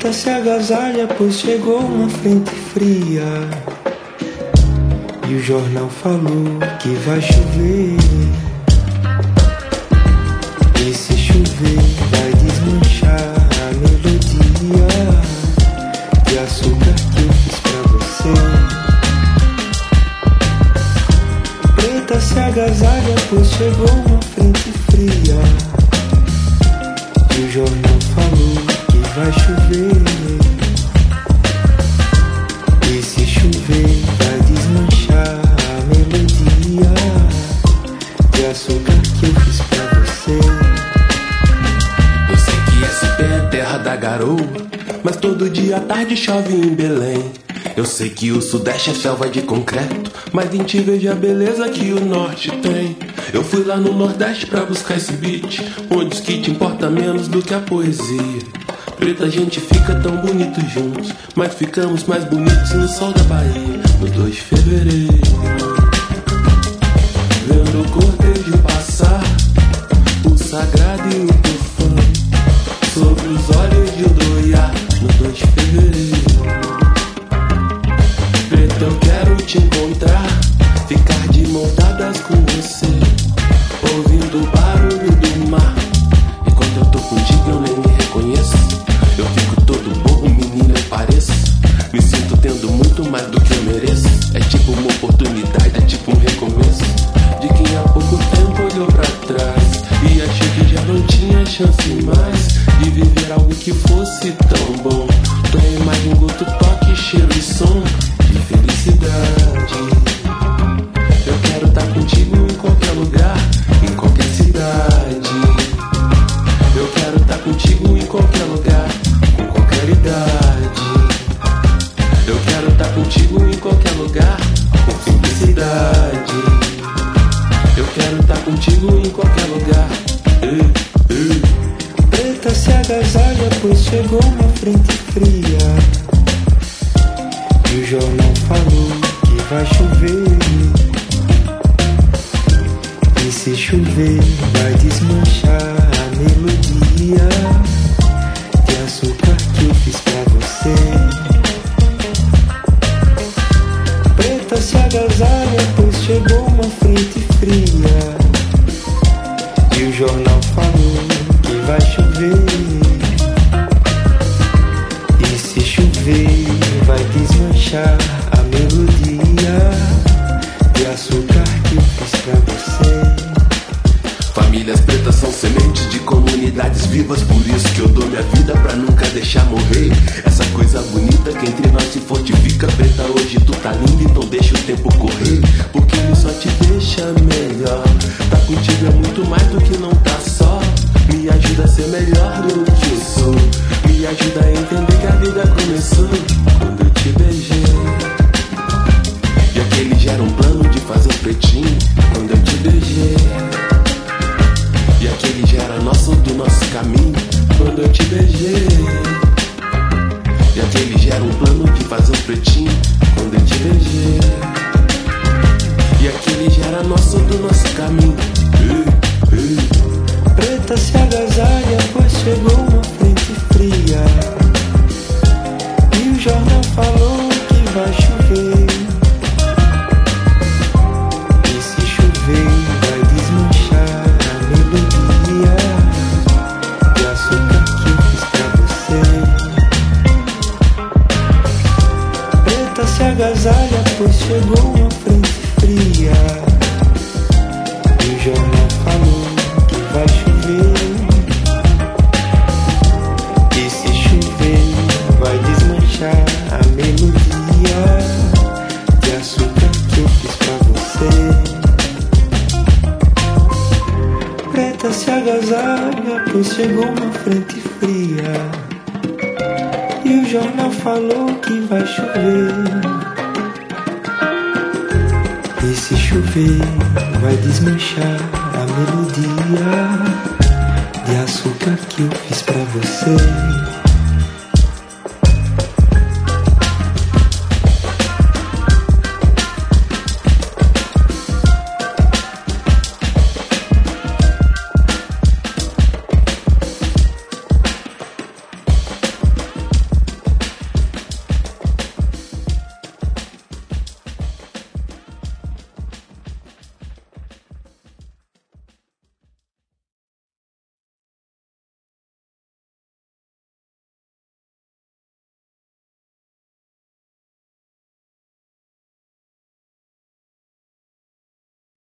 Preta, se agasalha, pois chegou uma frente fria. E o jornal falou que vai chover. E se chover vai desmanchar a melodia de açúcar que eu fiz pra você. Preta, se agasalha, pois chegou uma frente fria. E o jornal falou que vai chover. E se chover vai desmanchar a melodia de açúcar que eu fiz pra você. Eu sei que SP é terra da garoa, mas todo dia à tarde chove em Belém. Eu sei que o sudeste é selva de concreto, mas em ti vejo a beleza que o norte tem. Eu fui lá no nordeste pra buscar esse beat, onde o skit importa menos do que a poesia. Preta, a gente fica tão bonito juntos, mas ficamos mais bonitos no sol da Bahia. No 2 de fevereiro, vendo o cortejo passar, o sagrado e o profano, sobre os olhos de Odoiá. No 2 de fevereiro, preta, eu quero te encontrar, ficar de mãos dadas com você, ouvindo o barulho do mar. E quando eu tô contigo eu nem me reconheço, eu fico todo bobo, menina, eu pareço. Me sinto tendo muito mais do que eu mereço. É tipo uma oportunidade, é tipo um recomeço de quem há pouco tempo olhou pra trás e achou que já não tinha chance mais de viver algo que fosse tão bom. Tua imagem, gosto, toque, cheiro e som de felicidade. Eu quero estar contigo em qualquer lugar, em qualquer cidade. Eu quero estar contigo em qualquer lugar, com qualquer idade. Eu quero estar contigo em qualquer lugar, com simplicidade. Eu quero estar contigo em qualquer lugar. Preta, se agasalha, pois chegou uma frente fria. E o jornal falou que vai chover. E se chover vai desmanchar a melodia de açúcar que eu fiz pra você. Preta, se agasalha, pois chegou uma frente fria. E o jornal falou que vai chover. E se chover vai desmanchar a melodia de açúcar que eu fiz pra você. Famílias pretas são sementes de comunidades vivas, por isso que eu dou minha vida pra nunca deixar morrer essa coisa bonita que entre nós se fortifica. Preta, hoje tu tá linda, então deixa o tempo correr, porque ele só te deixa melhor. Tá contigo é muito mais do que não tá só. Me ajuda a ser melhor do que eu sou. Me ajuda a entender que a vida começou quando eu te beijei. E aquele já era um plano de fazer um pretinho quando eu te beijei. E aquele já era nosso, do nosso caminho quando eu te beijei. E aquele já era um plano de fazer um pretinho quando eu te beijei. E aquele já era nosso, do nosso caminho. Preta, se agasalha, pois chegou uma frente fria. E o jornal falou que vai chover. E se chover vai desmanchar a melodia de açúcar que eu fiz pra você. Preta, se agasalha, pois chegou uma frente fria. E o jornal falou que vai chover. E se chover vai desmanchar a melodia de açúcar que eu fiz pra você. Preta, se agasalha, pois chegou uma frente fria. E o jornal falou que vai chover. E se chover vai desmanchar a melodia de açúcar que eu fiz pra você.